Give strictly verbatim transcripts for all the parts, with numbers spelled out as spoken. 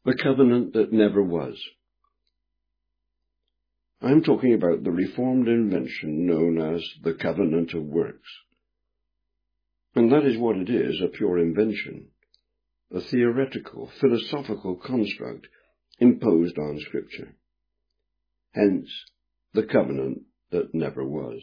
The covenant that never was. I'm talking about the Reformed invention known as the covenant of works. And that is what it is, a pure invention, a theoretical, philosophical construct imposed on Scripture. Hence, the covenant that never was.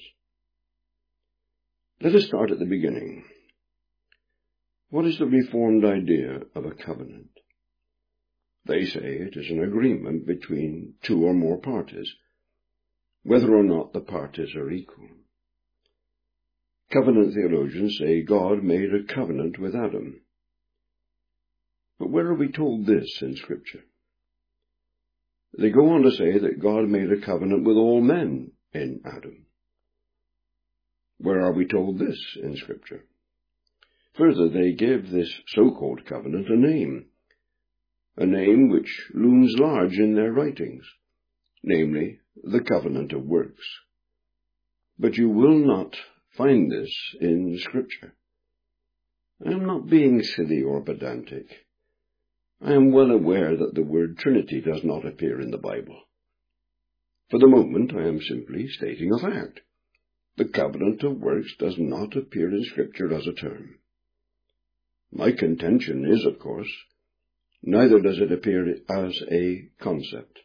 Let us start at the beginning. What is the Reformed idea of a covenant? They say it is an agreement between two or more parties, whether or not the parties are equal. Covenant theologians say God made a covenant with Adam. But where are we told this in Scripture? They go on to say that God made a covenant with all men in Adam. Where are we told this in Scripture? Further, they give this so-called covenant a name, a name which looms large in their writings, namely, the covenant of works. But you will not find this in Scripture. I am not being silly or pedantic. I am well aware that the word Trinity does not appear in the Bible. For the moment, I am simply stating a fact. The covenant of works does not appear in Scripture as a term. My contention is, of course, neither does it appear as a concept.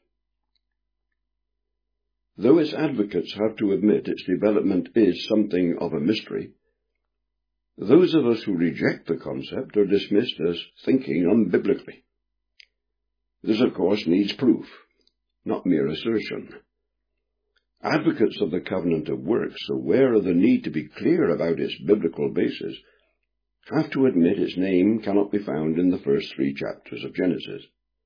Though its advocates have to admit its development is something of a mystery, those of us who reject the concept are dismissed as thinking unbiblically. This, of course, needs proof, not mere assertion. Advocates of the covenant of works, aware of the need to be clear about its biblical basis, have to admit its name cannot be found in the first three chapters of Genesis.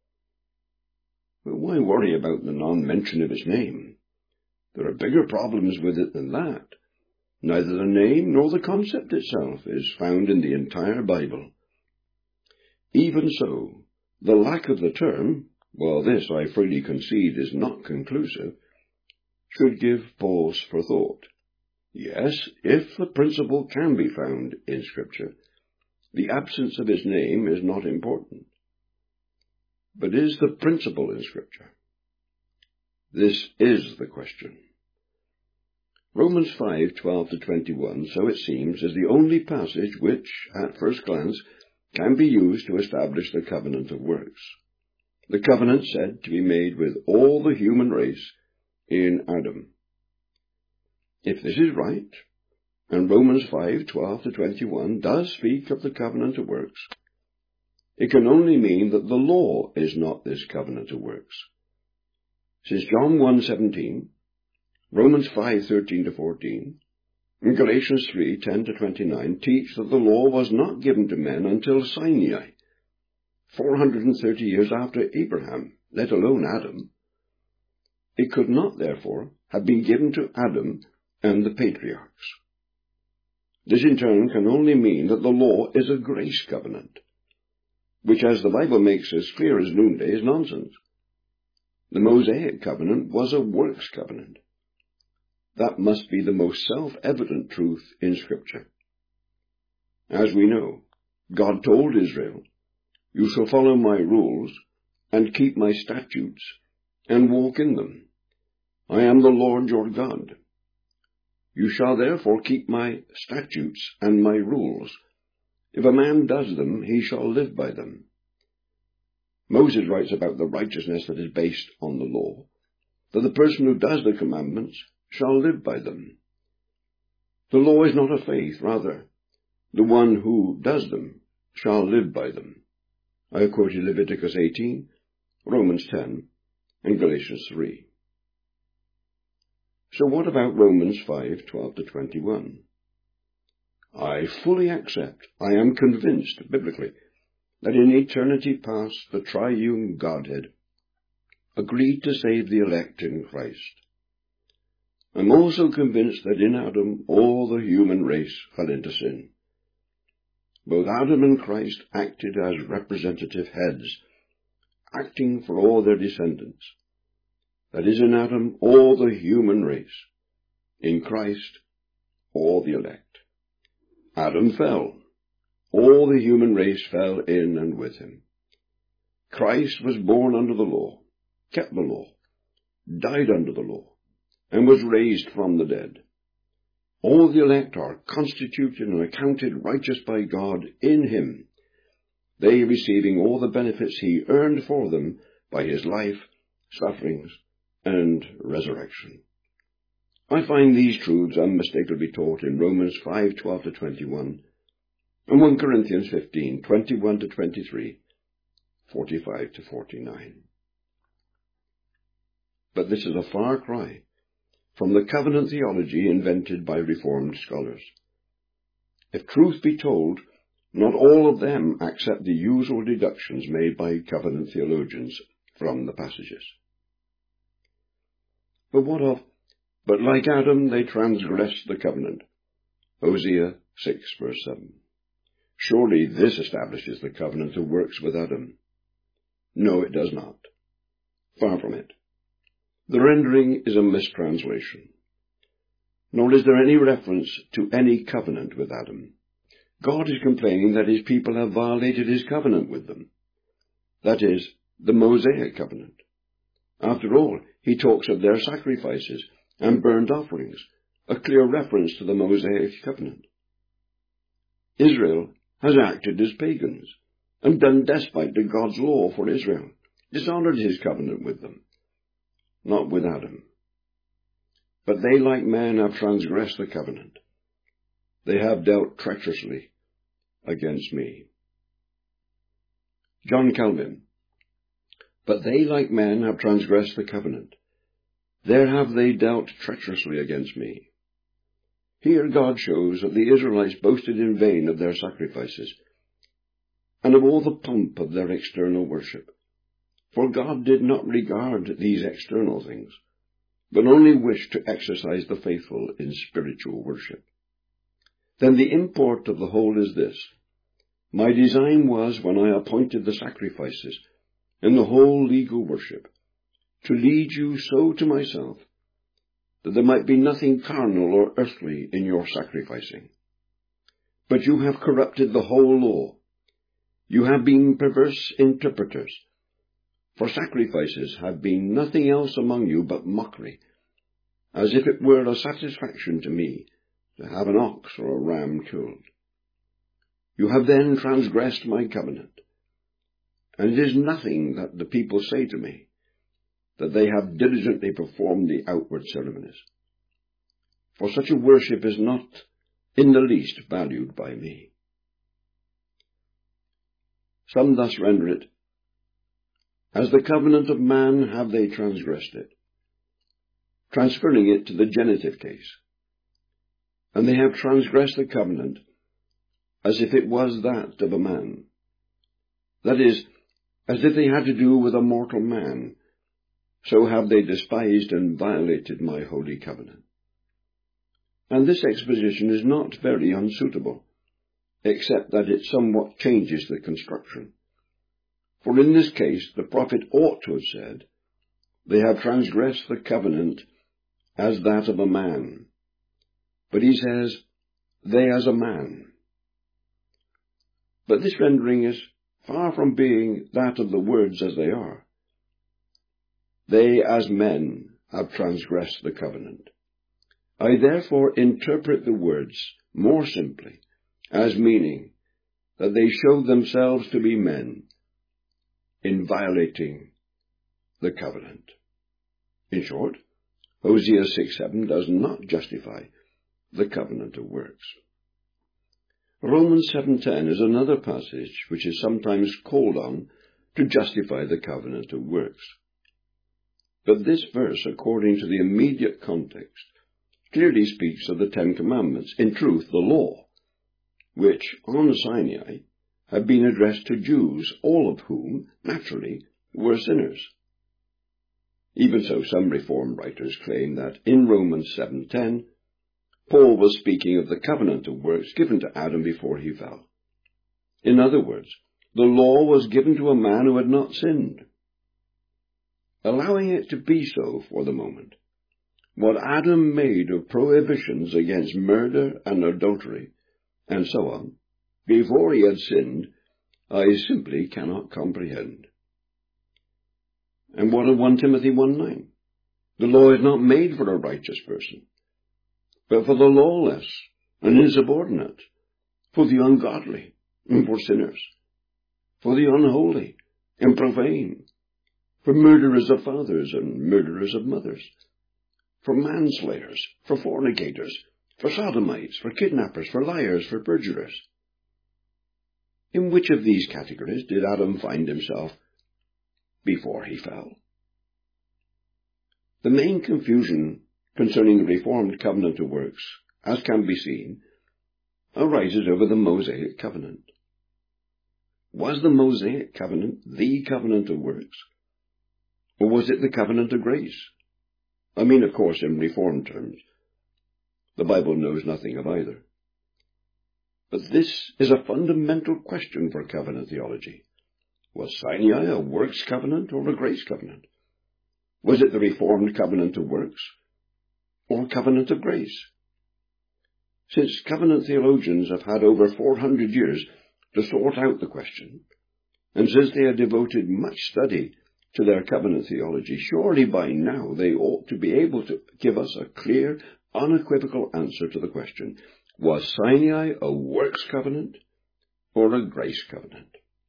But why worry about the non-mention of its name? There are bigger problems with it than that. Neither the name nor the concept itself is found in the entire Bible. Even so, the lack of the term, while this I freely concede is not conclusive, should give pause for thought. Yes, if the principle can be found in Scripture, the absence of its name is not important. But is the principle in Scripture? This is the question. Romans five, twelve to twenty-one, so it seems, is the only passage which, at first glance, can be used to establish the covenant of works. The covenant said to be made with all the human race in Adam. If this is right, and Romans five, twelve to twenty-one does speak of the covenant of works, it can only mean that the law is not this covenant of works. Since John one, seventeen, Romans five, thirteen to fourteen, and Galatians three, ten to twenty-nine teach that the law was not given to men until Sinai, four hundred thirty years after Abraham, let alone Adam. It could not, therefore, have been given to Adam and the patriarchs. This in turn can only mean that the law is a grace covenant, which, as the Bible makes as clear as noonday, is nonsense. The Mosaic covenant was a works covenant. That must be the most self-evident truth in Scripture. As we know, God told Israel, "You shall follow my rules, and keep my statutes, and walk in them. I am the Lord your God. You shall therefore keep my statutes and my rules. If a man does them, he shall live by them." Moses writes about the righteousness that is based on the law, that the person who does the commandments shall live by them. The law is not of faith, rather, the one who does them shall live by them. I have quoted Leviticus eighteen, Romans ten, and Galatians three. So what about Romans five, twelve to twenty-one? I fully accept, I am convinced, biblically, that in eternity past the triune Godhead agreed to save the elect in Christ. I'm also convinced that in Adam all the human race fell into sin. Both Adam and Christ acted as representative heads, acting for all their descendants. That is, in Adam, all the human race. In Christ, all the elect. Adam fell. All the human race fell in and with him. Christ was born under the law, kept the law, died under the law, and was raised from the dead. All the elect are constituted and accounted righteous by God in him, they receiving all the benefits he earned for them by his life, sufferings, and resurrection. I find these truths unmistakably taught in Romans five twelve to twenty-one, and First Corinthians fifteen twenty-one to twenty-three, forty-five to forty-nine. But this is a far cry from the covenant theology invented by Reformed scholars. If truth be told, not all of them accept the usual deductions made by covenant theologians from the passages. But what of, but like Adam they transgressed the covenant? Hosea six verse seven. Surely this establishes the covenant of works with Adam. No, it does not. Far from it. The rendering is a mistranslation. Nor is there any reference to any covenant with Adam. God is complaining that his people have violated his covenant with them. That is, the Mosaic covenant. After all, he talks of their sacrifices and burnt offerings, a clear reference to the Mosaic covenant. Israel has acted as pagans and done despite to God's law for Israel, dishonored his covenant with them, not with Adam. But they, like men, have transgressed the covenant. They have dealt treacherously against me. John Calvin. But they, like men, have transgressed the covenant. There have they dealt treacherously against me. Here God shows that the Israelites boasted in vain of their sacrifices, and of all the pomp of their external worship. For God did not regard these external things, but only wished to exercise the faithful in spiritual worship. Then the import of the whole is this: my design was, when I appointed the sacrifices in the whole legal worship, to lead you so to myself, that there might be nothing carnal or earthly in your sacrificing. But you have corrupted the whole law. You have been perverse interpreters. For sacrifices have been nothing else among you but mockery, as if it were a satisfaction to me to have an ox or a ram killed. You have then transgressed my covenant, and it is nothing that the people say to me, that they have diligently performed the outward ceremonies. For such a worship is not in the least valued by me. Some thus render it, as the covenant of man have they transgressed it, transferring it to the genitive case. And they have transgressed the covenant as if it was that of a man. That is, as if they had to do with a mortal man. So have they despised and violated my holy covenant. And this exposition is not very unsuitable, except that it somewhat changes the construction. For in this case the prophet ought to have said, they have transgressed the covenant as that of a man. But he says, they as a man. But this rendering is far from being that of the words as they are. They as men have transgressed the covenant. I therefore interpret the words more simply, as meaning that they showed themselves to be men in violating the covenant. In short, Hosea six seven does not justify the covenant of works. Romans seven ten is another passage which is sometimes called on to justify the covenant of works. But this verse, according to the immediate context, clearly speaks of the Ten Commandments, in truth the law, which on Sinai had been addressed to Jews, all of whom, naturally, were sinners. Even so, some Reformed writers claim that in Romans seven ten, Paul was speaking of the covenant of works given to Adam before he fell. In other words, the law was given to a man who had not sinned. Allowing it to be so for the moment, what Adam made of prohibitions against murder and adultery, and so on, before he had sinned, I simply cannot comprehend. And what of First Timothy one nine? The law is not made for a righteous person, but for the lawless and insubordinate, for the ungodly and for sinners, for the unholy and profane, for murderers of fathers and murderers of mothers, for manslayers, for fornicators, for sodomites, for kidnappers, for liars, for perjurers. In which of these categories did Adam find himself before he fell? The main confusion concerning the Reformed covenant of works, as can be seen, arises over the Mosaic covenant. Was the Mosaic covenant the covenant of works, or was it the covenant of grace? I mean, of course, in Reformed terms. The Bible knows nothing of either. But this is a fundamental question for covenant theology. Was Sinai a works covenant or a grace covenant? Was it the Reformed covenant of works or covenant of grace? Since covenant theologians have had over four hundred years to sort out the question, and since they have devoted much study to their covenant theology, surely by now they ought to be able to give us a clear, unequivocal answer to the question, was Sinai a works covenant or a grace covenant?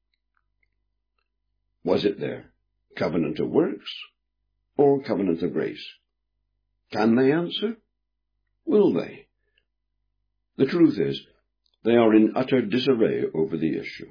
Was it their covenant of works or covenant of grace? Can they answer? Will they? The truth is, they are in utter disarray over the issue.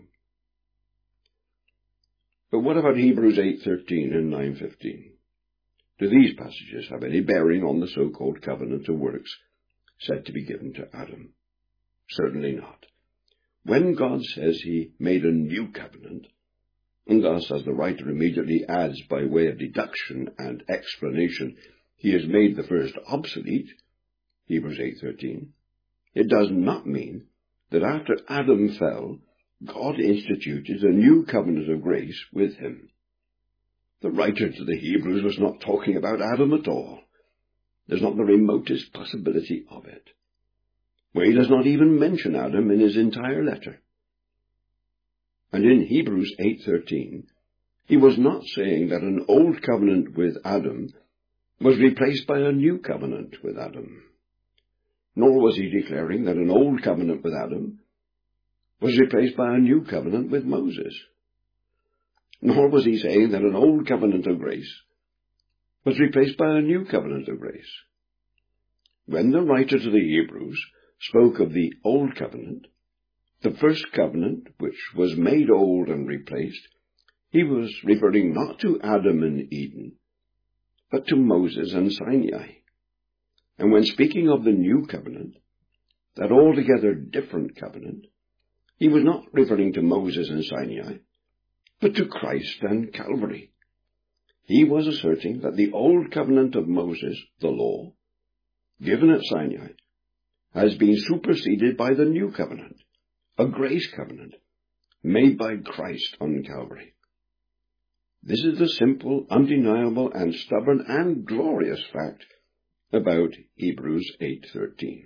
But what about Hebrews eight thirteen and nine fifteen? Do these passages have any bearing on the so-called covenant of works said to be given to Adam? Certainly not. When God says he made a new covenant, and thus, as the writer immediately adds by way of deduction and explanation, he has made the first obsolete, Hebrews eight thirteen, it does not mean that after Adam fell, God instituted a new covenant of grace with him. The writer to the Hebrews was not talking about Adam at all. There's not the remotest possibility of it. Where he does not even mention Adam in his entire letter. And in Hebrews eight thirteen, he was not saying that an old covenant with Adam was replaced by a new covenant with Adam. Nor was he declaring that an old covenant with Adam was replaced by a new covenant with Moses. Nor was he saying that an old covenant of grace was replaced by a new covenant of grace. When the writer to the Hebrews spoke of the old covenant, the first covenant which was made old and replaced, he was referring not to Adam and Eden, but to Moses and Sinai. And when speaking of the new covenant, that altogether different covenant, he was not referring to Moses and Sinai, but to Christ and Calvary. He was asserting that the old covenant of Moses, the law, given at Sinai, has been superseded by the new covenant, a grace covenant, made by Christ on Calvary. This is the simple, undeniable, and stubborn and glorious fact about Hebrews eight thirteen.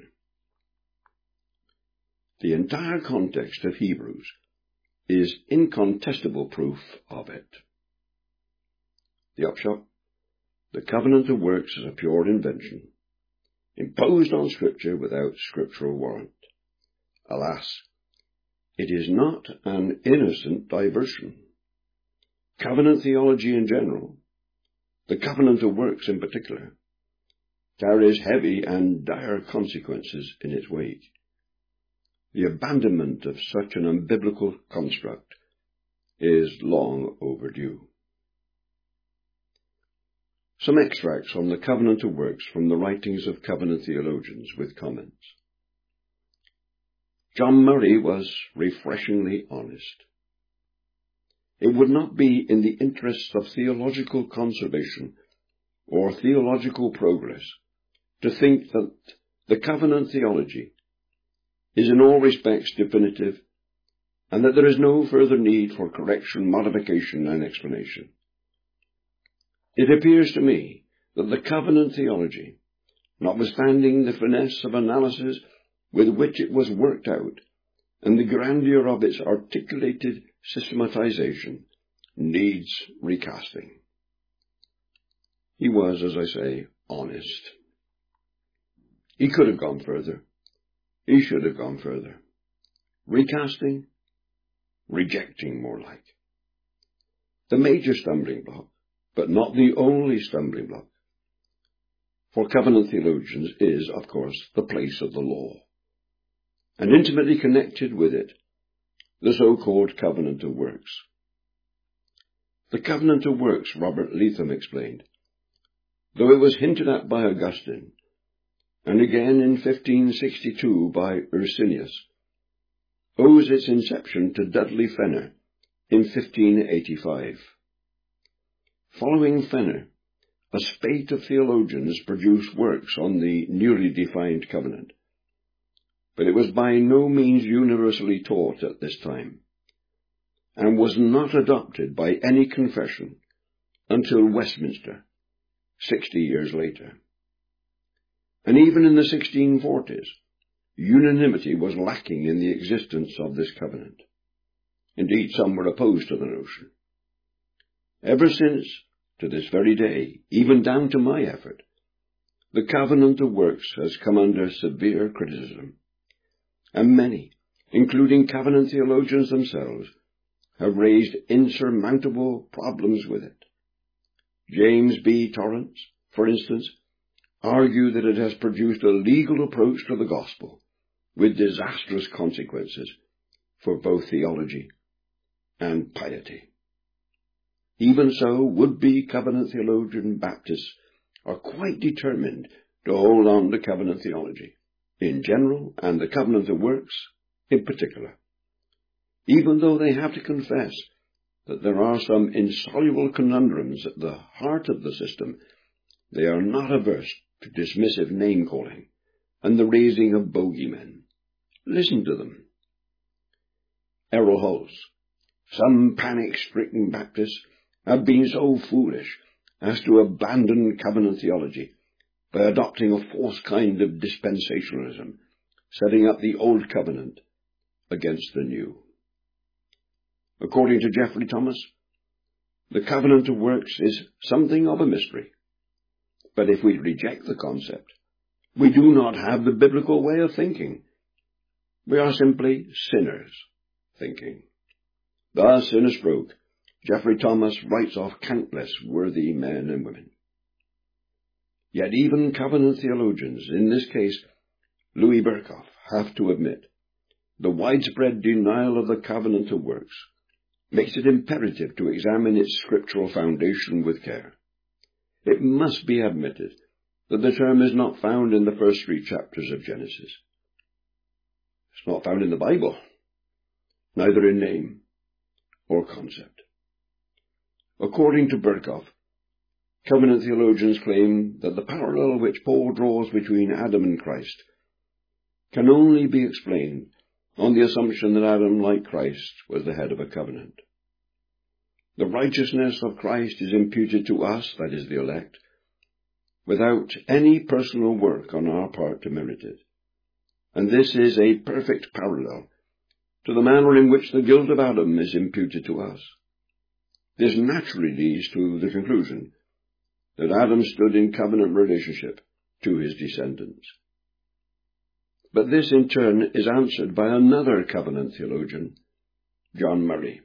The entire context of Hebrews is incontestable proof of it. The upshot: the covenant of works is a pure invention, imposed on Scripture without scriptural warrant. Alas, it is not an innocent diversion. Covenant theology in general, the covenant of works in particular, carries heavy and dire consequences in its wake. The abandonment of such an unbiblical construct is long overdue. Some extracts on the covenant of works from the writings of covenant theologians with comments. John Murray was refreshingly honest. It would not be in the interests of theological conservation or theological progress to think that the covenant theology is in all respects definitive, and that there is no further need for correction, modification, and explanation. It appears to me that the covenant theology, notwithstanding the finesse of analysis with which it was worked out, and the grandeur of its articulated systematization, needs recasting. He was, as I say, honest. He could have gone further. He should have gone further. Recasting? Rejecting, more like. The major stumbling block, but not the only stumbling block, for covenant theologians is, of course, the place of the law, and intimately connected with it, the so-called covenant of works. The covenant of works, Robert Leatham explained, though it was hinted at by Augustine, and again in fifteen sixty-two by Ursinius, owes its inception to Dudley Fenner in fifteen eighty-five. Following Fenner, a spate of theologians produced works on the newly defined covenant, but it was by no means universally taught at this time, and was not adopted by any confession until Westminster, sixty years later. And even in the sixteen forties, unanimity was lacking in the existence of this covenant. Indeed, some were opposed to the notion. Ever since, to this very day, even down to my effort, the covenant of works has come under severe criticism, and many, including covenant theologians themselves, have raised insurmountable problems with it. James B. Torrance, for instance, argued that it has produced a legal approach to the gospel with disastrous consequences for both theology and piety. Even so, would-be covenant theologian Baptists are quite determined to hold on to covenant theology in general and the covenant of works in particular, even though they have to confess that there are some insoluble conundrums at the heart of the system. They are not averse to dismissive name-calling and the raising of bogeymen. Listen to them. Errol Hulse. Some panic-stricken Baptists have been so foolish as to abandon covenant theology by adopting a false kind of dispensationalism, setting up the old covenant against the new. According to Geoffrey Thomas, the covenant of works is something of a mystery. But if we reject the concept, we do not have the biblical way of thinking. We are simply sinners thinking. Thus, in a stroke, Geoffrey Thomas writes off countless worthy men and women. Yet even covenant theologians, in this case Louis Berkhof, have to admit the widespread denial of the covenant of works makes it imperative to examine its scriptural foundation with care. It must be admitted that the term is not found in the first three chapters of Genesis. It's not found in the Bible, neither in name or concept. According to Berkhof, covenant theologians claim that the parallel which Paul draws between Adam and Christ can only be explained on the assumption that Adam, like Christ, was the head of a covenant. The righteousness of Christ is imputed to us, that is, the elect, without any personal work on our part to merit it. And this is a perfect parallel to the manner in which the guilt of Adam is imputed to us. This naturally leads to the conclusion that Adam stood in covenant relationship to his descendants. But this in turn is answered by another covenant theologian, John Murray.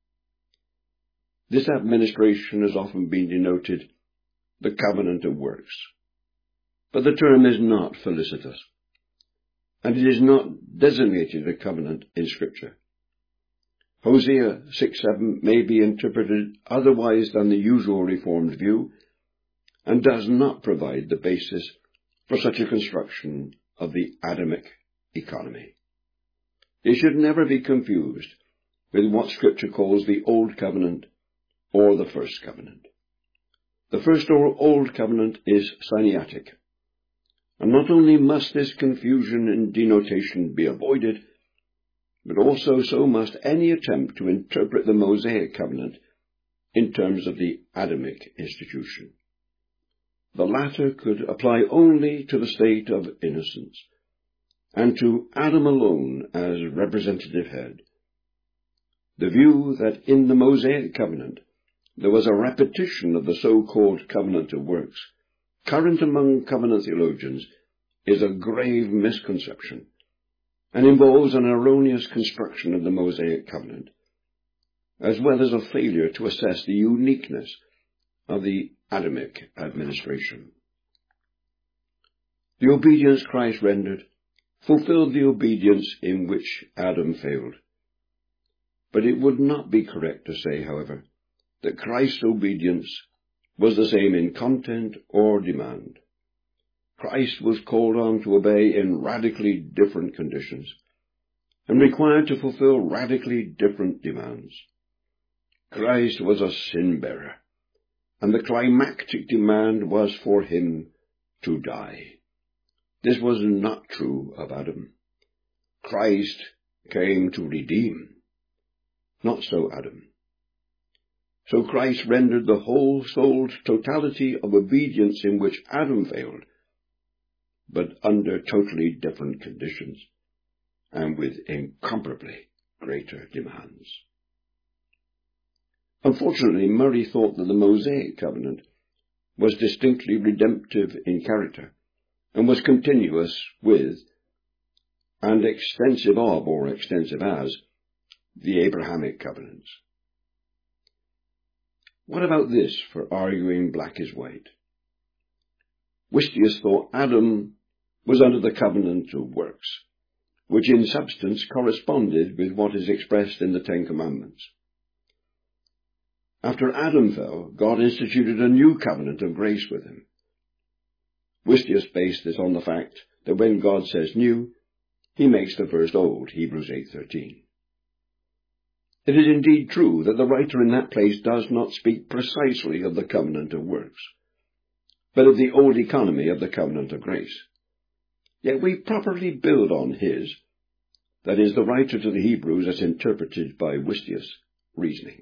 This administration has often been denoted the covenant of works, but the term is not felicitous, and it is not designated a covenant in Scripture. Hosea six seven may be interpreted otherwise than the usual Reformed view, and does not provide the basis for such a construction of the Adamic economy. It should never be confused with what Scripture calls the Old Covenant or the First Covenant. The First or Old Covenant is Sinaitic, and not only must this confusion in denotation be avoided, but also so must any attempt to interpret the Mosaic Covenant in terms of the Adamic institution. The latter could apply only to the state of innocence, and to Adam alone as representative head. The view that in the Mosaic Covenant there was a repetition of the so-called covenant of works, current among covenant theologians, is a grave misconception and involves an erroneous construction of the Mosaic covenant, as well as a failure to assess the uniqueness of the Adamic administration. The obedience Christ rendered fulfilled the obedience in which Adam failed. But it would not be correct to say, however, that Christ's obedience was the same in content or demand. Christ was called on to obey in radically different conditions and required to fulfill radically different demands. Christ was a sin-bearer, and the climactic demand was for him to die. This was not true of Adam. Christ came to redeem. Not so Adam. So Christ rendered the whole-souled totality of obedience in which Adam failed, but under totally different conditions and with incomparably greater demands. Unfortunately, Murray thought that the Mosaic covenant was distinctly redemptive in character and was continuous with and extensive of or extensive as the Abrahamic covenants. What about this for arguing black is white? Wistius thought Adam was under the covenant of works, which in substance corresponded with what is expressed in the Ten Commandments. After Adam fell, God instituted a new covenant of grace with him. Wistius based this on the fact that when God says new, he makes the first old, Hebrews eight thirteen. It is indeed true that the writer in that place does not speak precisely of the covenant of works, but of the old economy of the covenant of grace. Yet we properly build on his, that is, the writer to the Hebrews as interpreted by Wistius, reasoning.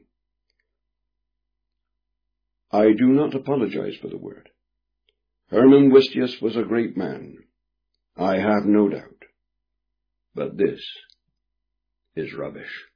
I do not apologize for the word. Herman Wistius was a great man, I have no doubt, but this is rubbish.